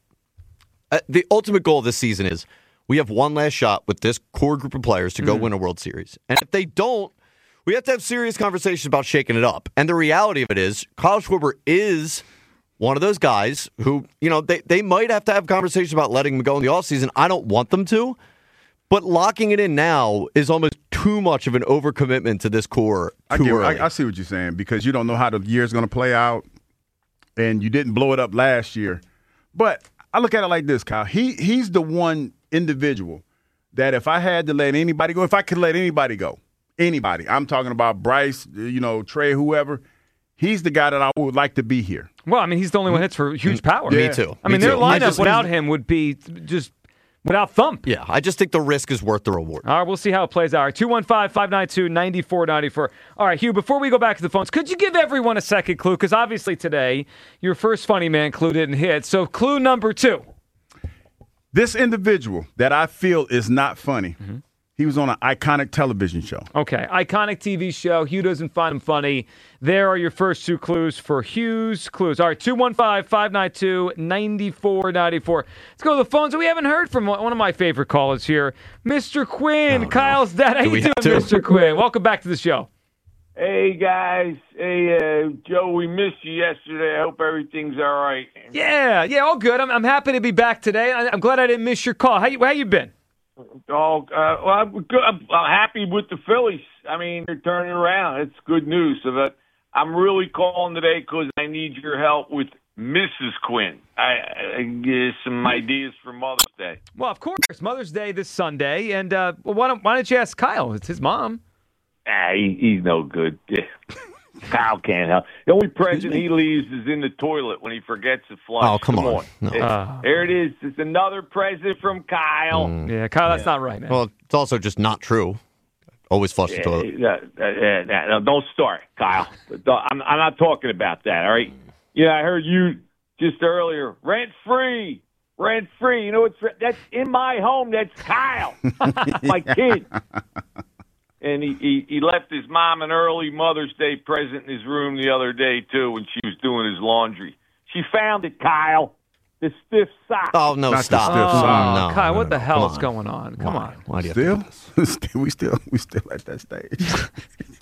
uh, the ultimate goal of this season is we have one last shot with this core group of players to go Mm. win a World Series. And if they don't, we have to have serious conversations about shaking it up. And the reality of it is, Kyle Schwarber is one of those guys who, you know, they, they might have to have conversations about letting him go in the offseason. I don't want them to. But locking it in now is almost too much of an overcommitment to this core I, too get, early. I, I see what you're saying because you don't know how the year's going to play out, and you didn't blow it up last year. But I look at it like this, Kyle. He he's the one individual that if I had to let anybody go, if I could let anybody go, anybody, I'm talking about Bryce, you know, Trey, whoever, he's the guy that I would like to be here. Well, I mean, he's the only one that hits for huge power. Me too. I mean, Me their too. I lineup just- without him would be just without thump. Yeah, I just think the risk is worth the reward. All right, we'll see how it plays out. All right, two one five, five nine two, nine four nine four. All right, Hugh, before we go back to the phones, could you give everyone a second clue? Because obviously today, your first funny man clue didn't hit. So clue number two. This individual that I feel is not funny, Mm-hmm. he was on an iconic television show. Okay, iconic T V show. Hugh doesn't find him funny. There are your first two clues for Hugh's clues. All right, two one five, five nine two, nine four nine four. Let's go to the phones. We haven't heard from one of my favorite callers here, Mister Quinn, Oh, no. Kyle's dad. How Do you we doing, have to? Mister Quinn? Welcome back to the show. Hey guys, hey uh, Joe, we missed you yesterday. I hope everything's all right. Yeah, yeah, all good. I'm, I'm happy to be back today. I, I'm glad I didn't miss your call. How you, how you been? Oh, uh, well, I'm, good. I'm, I'm happy with the Phillies. I mean, they're turning around. It's good news. So that I'm really calling today because I need your help with Missus Quinn. I, I get some ideas for Mother's Day. Well, of course, Mother's Day this Sunday, and uh, well, why don't why don't you ask Kyle? It's his mom. Ah, he, he's no good. Yeah. Kyle can't help. The only present he leaves is in the toilet when he forgets to flush. Oh, come on. No. It- Uh. there it is. It's another present from Kyle. Yeah, Kyle, that's not right, man. Well, it's also just not true. Always flush the Yeah, toilet. yeah, yeah, yeah, no, don't start, Kyle. Don't- I'm, I'm not talking about that, all right? Yeah, I heard you just earlier. Rent free. Rent free. You know what's that's in my home? That's Kyle, my kid. And he, he, he left his mom an early Mother's Day present in his room the other day, too, when she was doing his laundry. She found it, Kyle. The stiff sock. Oh, no, Not the stop. stiff Oh, sock. no, Kyle, no, what the no. hell Come is on. going on? Come Why? on. Why do you have to Still, do this? Still- we still we still at that stage.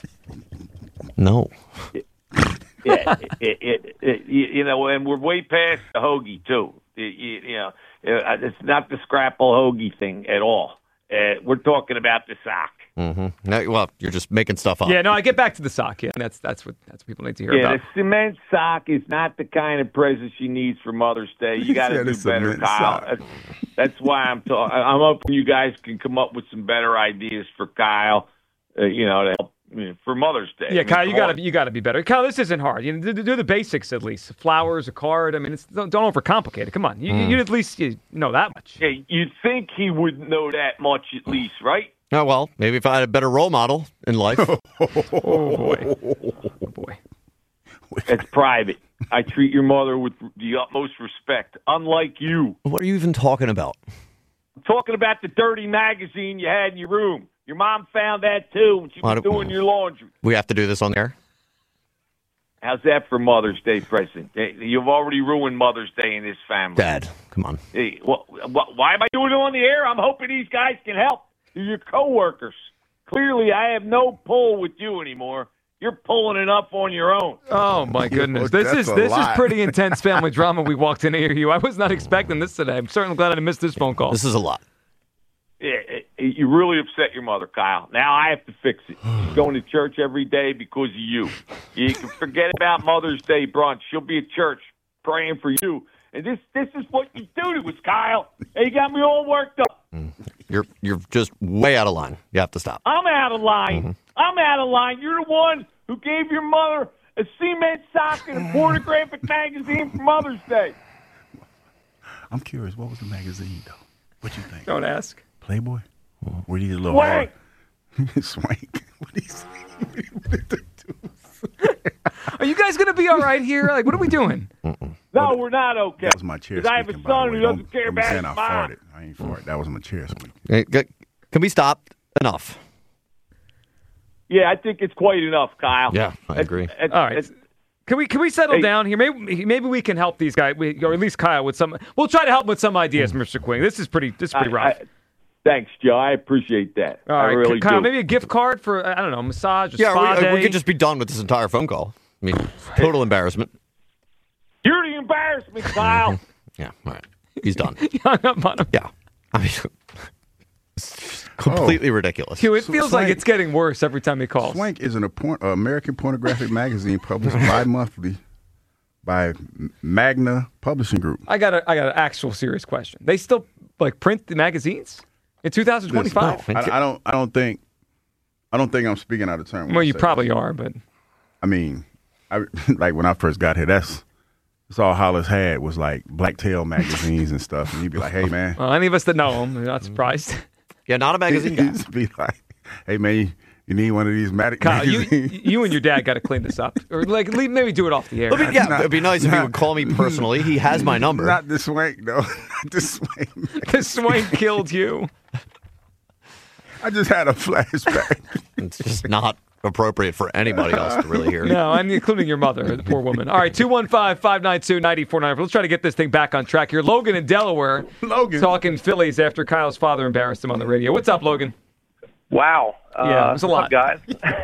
No. yeah, it, it, it, you know, and we're way past the hoagie, too. It, you, you know, it's not the scrapple hoagie thing at all. Uh, we're talking about the sock. Mm-hmm. No, well, you're just making stuff up. Yeah, no, I get back to the sock. Yeah, that's that's what that's what people need to hear Yeah, about. the cement sock is not the kind of present she needs for Mother's Day. You got to said do a better, cement Kyle. sock. That's, that's why I'm talking. I'm hoping you guys can come up with some better ideas for Kyle. Uh, you know, to help for Mother's Day. Yeah, I mean, Kyle, you come gotta on. you gotta be better. Kyle, this isn't hard. You know, do, do the basics at least. Flowers, a card. I mean, it's, don't, don't overcomplicate it. Come on, you, Mm. you at least you know that much. Yeah, you'd think he would know that much at least, right? Oh, well, maybe if I had a better role model in life. Oh, boy. Oh, boy. It's private. I treat your mother with the utmost respect, unlike you. What are you even talking about? I'm talking about the dirty magazine you had in your room. Your mom found that, too, when she Why was do- doing your laundry. We have to do this on air? How's that for Mother's Day present? Hey, you've already ruined Mother's Day in this family. Dad, come on. Hey, wh- wh- why am I doing it on the air? I'm hoping these guys can help. They're your coworkers. Clearly, I have no pull with you anymore. You're pulling it up on your own. Oh my goodness, this that's is a this lot. is pretty intense family drama. We walked in to hear you. I was not expecting this today. I'm certainly glad I missed this phone call. This is a lot. Yeah, it- it- you really upset your mother, Kyle. Now I have to fix it. She's going to church every day because of you. You can forget about Mother's Day brunch. She'll be at church praying for you. And this this is what you do to us, Kyle. And you got me all worked up. You're you're just way out of line. You have to stop. I'm out of line. Mm-hmm. I'm out of line. You're the one who gave your mother a cement sock and a pornographic magazine for Mother's Day. I'm curious. What was the magazine, though? What you think? Don't ask. Playboy? Were you a little Swank. hard? Swank. What do you say? Are you guys gonna be all right here? Like, what are we doing? No, we're not okay. That was my chair. Because I have a squeaking, by the son way. who doesn't Don't- care don't be about saying his I mom. farted. I ain't farted. That was my chair squeaking. Hey, g- Can we stop? Enough. Yeah, I think it's quite enough, Kyle. Yeah, I agree. It's- it's- All right. it's- Can we can we settle Hey. down here? Maybe maybe we can help these guys, we- or at least Kyle, with some. We'll try to help with some ideas, Mister Quinn. This is pretty. This is pretty I- rough. I- Thanks, Joe. I appreciate that. All I right, really Kyle. do. Maybe a gift card for I don't know, massage, a Yeah, spa we, day. we could just be done with this entire phone call. I mean, total embarrassment. You're the embarrassment, Kyle. Yeah, all right. He's done. You hung up on him. Yeah. I mean, it's just completely ridiculous. Hugh, it feels like Swank. it's getting worse every time he calls. Swank is an appoint, uh, American pornographic magazine published bi-monthly by Magna Publishing Group. I got a I got an actual serious question. They still like print the magazines in two thousand twenty-five? Listen, I, I don't. I don't think. I don't think I'm speaking out of turn. when Well, I you say probably this. are, but I mean, I like when I first got here. That's that's all Hollis had was like Blacktail magazines and stuff. And you'd be like, "Hey, man." well, any of us that know him, we're not surprised. Yeah, not a magazine guy. He'd be like, "Hey, man, you, you need one of these mag- Kyle, you, magazines." you and your dad got to clean this up, or like leave- maybe do it off the air. Let me- yeah, Not- it'd be nice if he not- would call me personally. He has my number. Not the Swank, though. Not the Swank. The swank killed you. I just had a flashback. It's just not appropriate for anybody else to really hear. No, and including your mother, the poor woman. All right, two one five, five nine two, nine four nine. Let's try to get this thing back on track here. Logan in Delaware. Logan. Talking Phillies after Kyle's father embarrassed him on the radio. What's up, Logan? Wow. Yeah, it was a lot. Guys.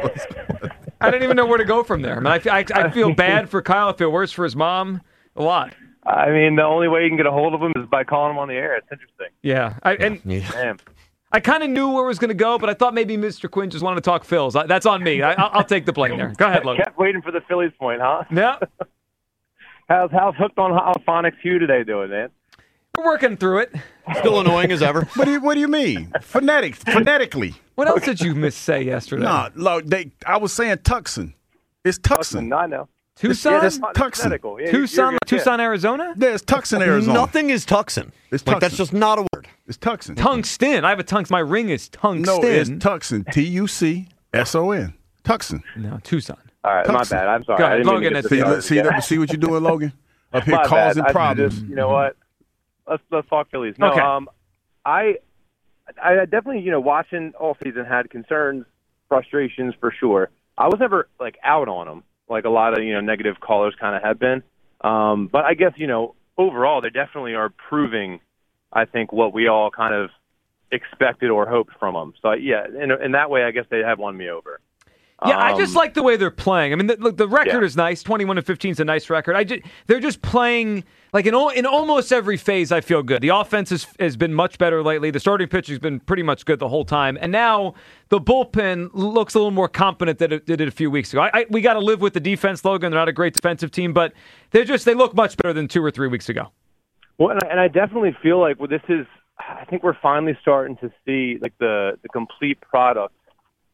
I didn't even know where to go from there. I, mean, I, I, I feel bad for Kyle. I feel worse for his mom. A lot. I mean, the only way you can get a hold of him is by calling him on the air. It's interesting. Yeah. I, and Damn. I kind of knew where it was going to go, but I thought maybe Mister Quinn just wanted to talk Phils. I, that's on me. I, I'll, I'll take the blame there. Go ahead, Logan. Kept waiting for the Phillies point, huh? Yeah. How's how's Hooked on Phonics Hugh today doing, man? We're working through it. Still annoying as ever. What do you What do you mean? Phonetic, phonetically. What else did you miss say yesterday? No, look, they. I was saying Tucson. It's Tucson. I know. Tucson? Yeah, that's Tucson. phonetical. Yeah, Tucson, you're- Tucson, Arizona? Yeah, it's Tucson, Arizona. Nothing is Tucson. It's Like, Tucson. that's just not a word. It's Tucson. Tungsten. I have a tungsten. My ring is tungsten. No, it's Tucson. T U C S O N. Tucson. No, Tucson. All right, Tucson. my bad. I'm sorry. Go I ahead, didn't mean Logan, to it's get See, the look, see, yeah. see what you're doing, Logan? Up here My causing bad. I problems. Just, you know what? Let's let's talk Phillies. No, Okay. um, I I definitely you know watching all season had concerns, frustrations for sure. I was never like out on them like a lot of you know negative callers kind of have been. Um, but I guess you know overall they definitely are proving, I think, what we all kind of expected or hoped from them. So yeah, in in that way, I guess they have won me over. Yeah, I just Um, like the way they're playing. I mean, the, look, the record Yeah. is nice. twenty-one and fifteen is a nice record. I just, they're just playing like in all, in almost every phase. I feel good. The offense has, has been much better lately. The starting pitching's been pretty much good the whole time, and now the bullpen looks a little more competent than it did it a few weeks ago. I, I, we got to live with the defense, Logan. They're not a great defensive team, but they're just they look much better than two or three weeks ago. Well, and I, and I definitely feel like well, this is. I think we're finally starting to see like the the complete product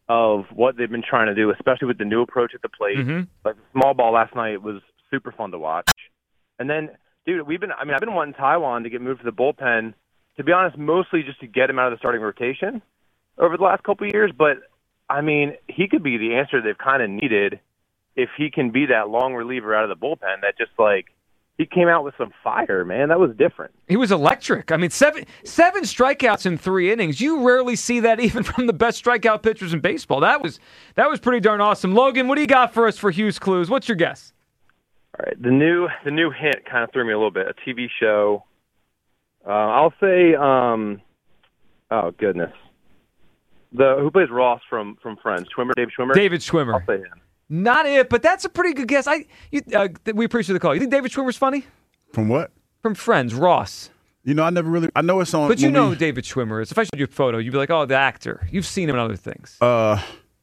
of what they've been trying to do, especially with the new approach at the plate. Mm-hmm. Like the small ball last night was super fun to watch. And then, dude, we've been, I mean, I've been wanting Taijuan to get moved to the bullpen, to be honest, mostly just to get him out of the starting rotation over the last couple of years. But, I mean, he could be the answer they've kind of needed if he can be that long reliever out of the bullpen that just, like, he came out with some fire, man. That was different. He was electric. I mean, seven seven strikeouts in three innings. You rarely see that even from the best strikeout pitchers in baseball. That was that was pretty darn awesome. Logan, what do you got for us for Hughes Clues? What's your guess? All right, the new the new hint kind of threw me a little bit. A T V show. Uh, I'll say, um, oh goodness, the who plays Ross from from Friends? Schwimmer, David Schwimmer. David Schwimmer. I'll say him. Not it, but that's a pretty good guess. I you, uh, we appreciate the call. You think David Schwimmer's funny? From what? From Friends, Ross. You know, I never really. I know it's on. But you when know we- who David Schwimmer is. If I showed you a photo, you'd be like, "Oh, the actor." You've seen him in other things. Uh,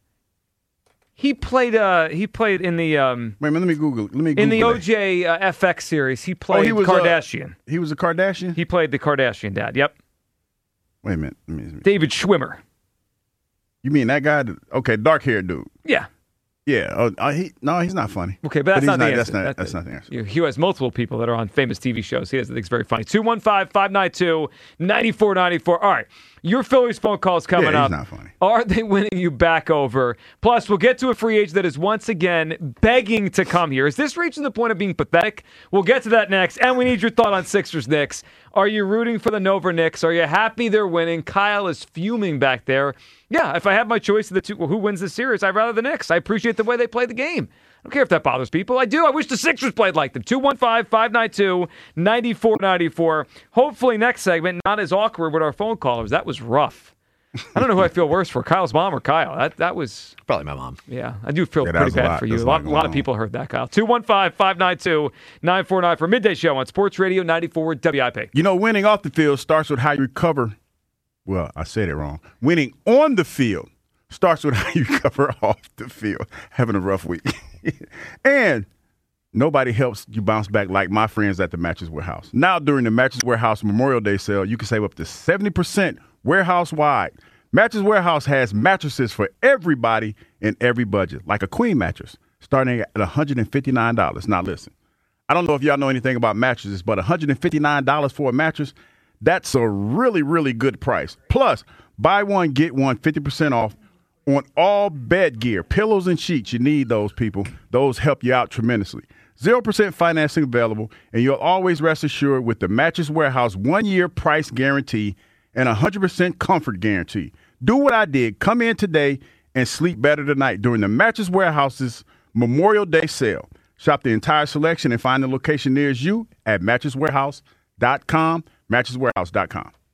he played. Uh, he played in the. Um, wait a minute. Let me Google. Let me Google in the that. O J uh, F X series, he played Oh, he was, uh, Kardashian. he was a Kardashian. He played the Kardashian dad. Yep. Wait a minute. Let me, let me- David Schwimmer. You mean that guy? that- Okay, dark haired dude. Yeah. Yeah. Uh, uh, he, no, he's not funny. Okay, but that's he's not the answer. That's not, That's that's the- not the answer. You- He has multiple people that are on famous T V shows. He has, I think, it's very funny. two one five, five nine two, nine four nine four. All right. Your Phillies phone call is coming Yeah, up. he's not funny. Are they winning you back over? Plus, we'll get to a free agent that is once again begging to come here. Is this reaching the point of being pathetic? We'll get to that next. And we need your thought on Sixers Knicks. Are you rooting for the Nova Knicks? Are you happy they're winning? Kyle is fuming back there. Yeah, if I have my choice of the two, well, who wins the series, I'd rather the Knicks. I appreciate the way they play the game. I don't care if that bothers people. I do. I wish the Sixers played like them. two one five, five nine two, nine four nine four. Hopefully next segment, not as awkward with our phone callers. That was rough. I don't know who I feel worse for, Kyle's mom or Kyle. That that was... Probably my mom. Yeah, I do feel Yeah, that pretty was a bad lot. for you. There's A a lot, lot a lot going of on. people heard that, Kyle. two one five, five nine two, nine four nine for Midday Show on Sports Radio ninety-four W I P. You know, winning off the field starts with how you recover. Well, I said it wrong. Winning on the field starts with how you recover off the field. Having a rough week. And nobody helps you bounce back like my friends at the Mattress Warehouse. Now, during the Mattress Warehouse Memorial Day sale, you can save up to seventy percent warehouse-wide. Mattress Warehouse has mattresses for everybody in every budget, like a queen mattress, starting at one hundred fifty-nine dollars. Now, listen, I don't know if y'all know anything about mattresses, but one hundred fifty-nine dollars for a mattress, that's a really, really good price. Plus, buy one, get one, fifty percent off on all bed gear, pillows and sheets. You need those, people. Those help you out tremendously. zero percent financing available, and you'll always rest assured with the Mattress Warehouse one-year price guarantee and a one hundred percent comfort guarantee. Do what I did. Come in today and sleep better tonight during the Mattress Warehouse's Memorial Day sale. Shop the entire selection and find the location nearest you at mattress warehouse dot com, mattress warehouse dot com.